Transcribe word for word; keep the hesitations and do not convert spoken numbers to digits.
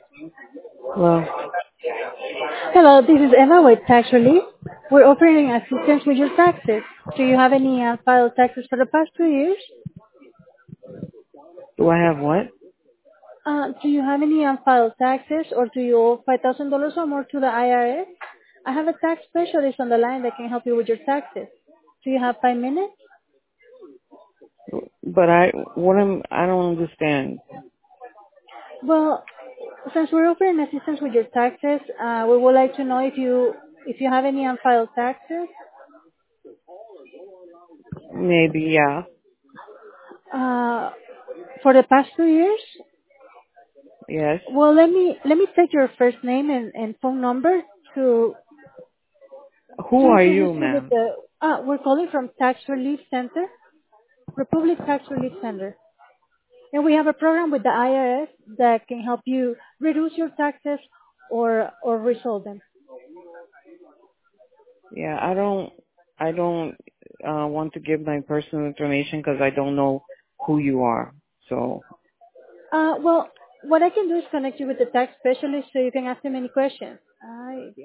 Well, Hello, this is Emma with Tax Relief. We're offering assistance with your taxes. Do you have any unfiled taxes for the past two years? do I have what? Uh, do you have any unfiled taxes or do you owe five thousand dollars or more to the I R S? I have a tax specialist on the line that can help you with your taxes. Do you have five minutes? But I, what am, I don't understand. Well, since we're offering assistance with your taxes, uh, we would like to know if you if you have any unfiled taxes. Maybe, yeah. Uh, for the past two years? Yes. Well, let me let me take your first name and, and phone number to Who to are introduce you, you with ma'am? the. Ah, we're calling from Tax Relief Center, Republic Tax Relief Center, and we have a program with the I R S that can help you reduce your taxes or or resolve them. Yeah, I don't, I don't, uh, want to give my personal information because I don't know who you are. So, Uh, well, what I can do is connect you with the tax specialist so you can ask him any questions.